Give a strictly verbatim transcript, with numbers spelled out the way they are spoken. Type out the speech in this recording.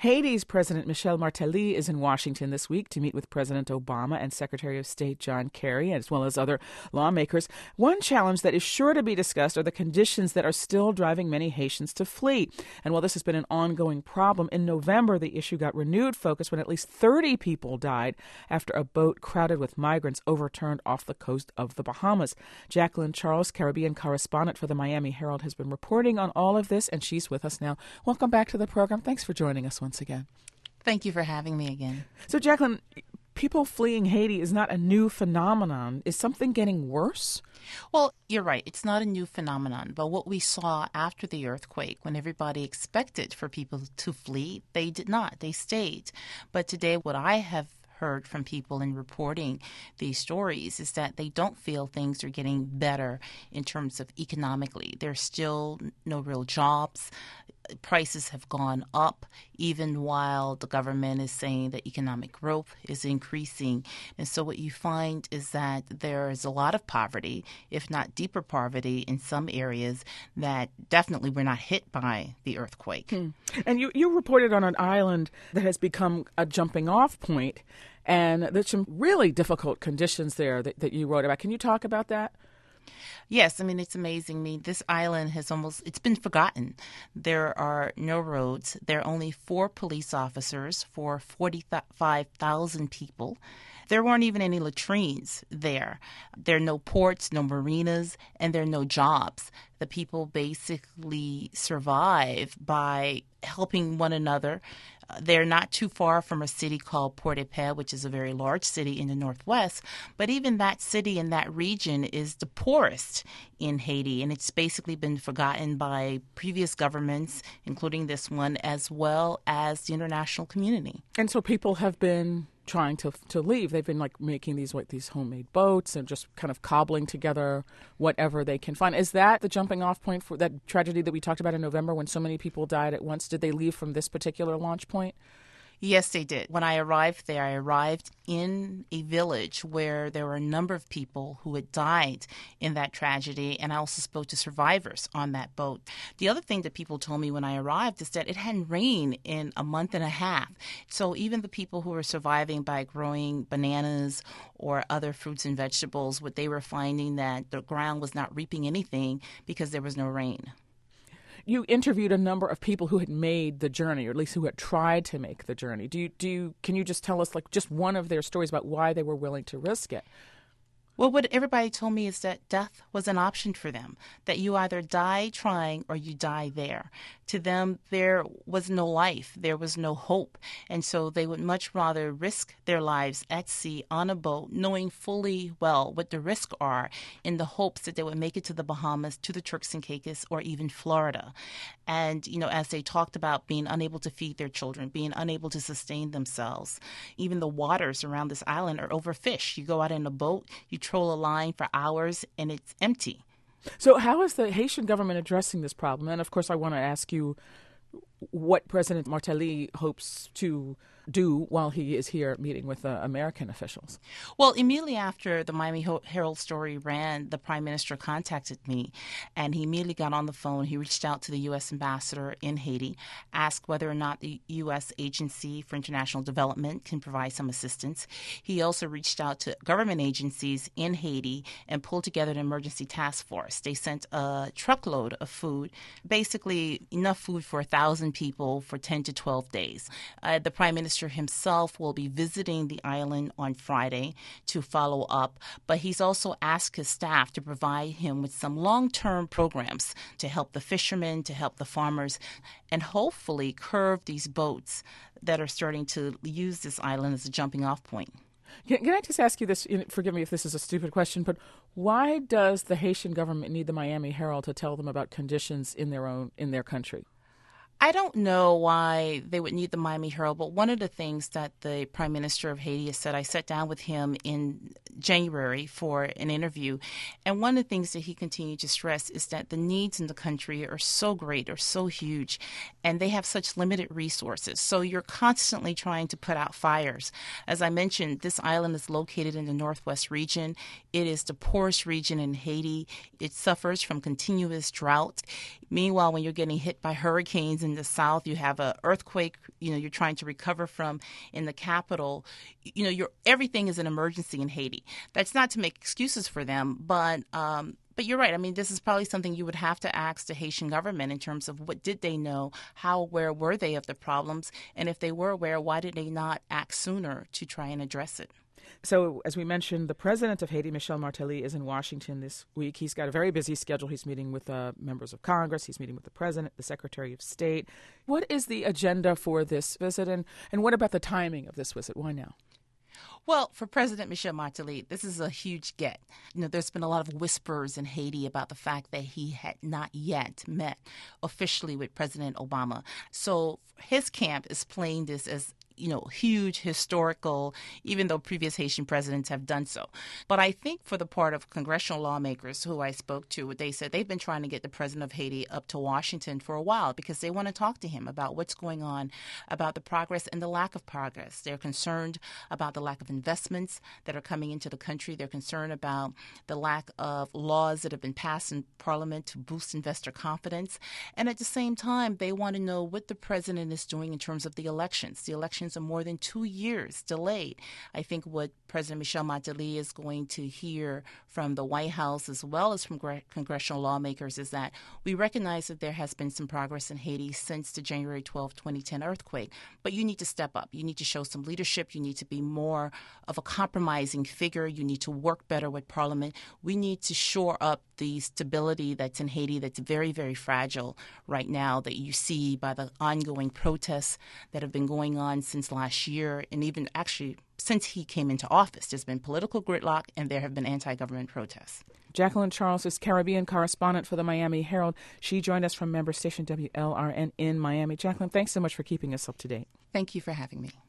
Haiti's President Michel Martelly is in Washington this week to meet with President Obama and Secretary of State John Kerry, as well as other lawmakers. One challenge that is sure to be discussed are the conditions that are still driving many Haitians to flee. And while this has been an ongoing problem, in November the issue got renewed focus when at least thirty people died after a boat crowded with migrants overturned off the coast of the Bahamas. Jacqueline Charles, Caribbean correspondent for the Miami Herald, has been reporting on all of this, and she's with us now. Welcome back to the program. Thanks for joining us once again. Thank you for having me again. So, Jacqueline, people fleeing Haiti is not a new phenomenon. Is something getting worse? Well, you're right. It's not a new phenomenon. But what we saw after the earthquake, when everybody expected for people to flee, they did not. They stayed. But today, what I have heard from people in reporting these stories is that they don't feel things are getting better in terms of economically. There's still no real jobs. Prices have gone up, even while the government is saying that economic growth is increasing. And so what you find is that there is a lot of poverty, if not deeper poverty, in some areas that definitely were not hit by the earthquake. Hmm. And you, you reported on an island that has become a jumping off point, and there's some really difficult conditions there that, that you wrote about. Can you talk about that? Yes, I mean, it's amazing. I mean, this island has almost, it's been forgotten. There are no roads. There are only four police officers for forty-five thousand people. There weren't even any latrines there. There are no ports, no marinas, and there are no jobs. The people basically survive by helping one another. They're not too far from a city called Port-au-Paix, which is a very large city in the northwest. But even that city in that region is the poorest in Haiti, and it's basically been forgotten by previous governments, including this one, as well as the international community. And so people have been trying to to leave. They've been like making these like these homemade boats and just kind of cobbling together whatever they can find. Is that the jumping off point for that tragedy that we talked about in November when so many people died at once? Did they leave from this particular launch point? Yes, they did. When I arrived there, I arrived in a village where there were a number of people who had died in that tragedy, and I also spoke to survivors on that boat. The other thing that people told me when I arrived is that it hadn't rained in a month and a half. So even the people who were surviving by growing bananas or other fruits and vegetables, what they were finding that the ground was not reaping anything because there was no rain. You interviewed a number of people who had made the journey, or at least who had tried to make the journey. Do you, do you, can you just tell us like just one of their stories about why they were willing to risk it? Well, what everybody told me is that death was an option for them, that you either die trying or you die there. To them, there was no life. There was no hope. And so they would much rather risk their lives at sea on a boat, knowing fully well what the risks are, in the hopes that they would make it to the Bahamas, to the Turks and Caicos, or even Florida. And, you know, as they talked about being unable to feed their children, being unable to sustain themselves, even the waters around this island are overfished. You go out in a boat, you troll a line for hours, and it's empty. So how is the Haitian government addressing this problem? And, of course, I want to ask you what President Martelly hopes to do while he is here meeting with uh, American officials. Well, immediately after the Miami Herald story ran, the Prime Minister contacted me, and he immediately got on the phone. He reached out to the U S ambassador in Haiti, asked whether or not the U S Agency for International Development can provide some assistance. He also reached out to government agencies in Haiti and pulled together an emergency task force. They sent a truckload of food, basically enough food for a thousand people for ten to twelve days. Uh, the Prime Minister himself will be visiting the island on Friday to follow up, but he's also asked his staff to provide him with some long-term programs to help the fishermen, to help the farmers, and hopefully curb these boats that are starting to use this island as a jumping-off point. Can, can I just ask you this? Forgive me if this is a stupid question, but why does the Haitian government need the Miami Herald to tell them about conditions in their own in their country? I don't know why they would need the Miami Herald, but one of the things that the Prime Minister of Haiti has said, I sat down with him in January for an interview, and one of the things that he continued to stress is that the needs in the country are so great, are so huge, and they have such limited resources. So you're constantly trying to put out fires. As I mentioned, this island is located in the northwest region. It is the poorest region in Haiti. It suffers from continuous drought. Meanwhile, when you're getting hit by hurricanes in the South. You have an earthquake, you know, you're trying to recover from in the capital. You know, you're, everything is an emergency in Haiti. That's not to make excuses for them, but um, but you're right. I mean, this is probably something you would have to ask the Haitian government in terms of what did they know, how aware were they of the problems, and if they were aware, why did they not act sooner to try and address it? So, as we mentioned, the president of Haiti, Michel Martelly, is in Washington this week. He's got a very busy schedule. He's meeting with uh, members of Congress. He's meeting with the president, the secretary of state. What is the agenda for this visit, and, and what about the timing of this visit? Why now? Well, for President Michel Martelly, this is a huge get. You know, there's been a lot of whispers in Haiti about the fact that he had not yet met officially with President Obama. So his camp is playing this as, you know, huge historical, even though previous Haitian presidents have done so. But I think for the part of congressional lawmakers who I spoke to, they said they've been trying to get the president of Haiti up to Washington for a while because they want to talk to him about what's going on, about the progress and the lack of progress. They're concerned about the lack of investments that are coming into the country. They're concerned about the lack of laws that have been passed in Parliament to boost investor confidence. And at the same time, they want to know what the president is doing in terms of the elections. The elections are more than two years delayed. I think what President Michel Martelly is going to hear from the White House as well as from gre- congressional lawmakers is that we recognize that there has been some progress in Haiti since the January twelfth, twenty ten earthquake, but you need to step up. You need to show some leadership. You need to be more of a compromising figure. You need to work better with Parliament. We need to shore up the stability that's in Haiti that's very, very fragile right now that you see by the ongoing protests that have been going on since last year and even actually since he came into office. There's been political gridlock and there have been anti-government protests. Jacqueline Charles is Caribbean correspondent for the Miami Herald. She joined us from member station W L R N in Miami. Jacqueline, thanks so much for keeping us up to date. Thank you for having me.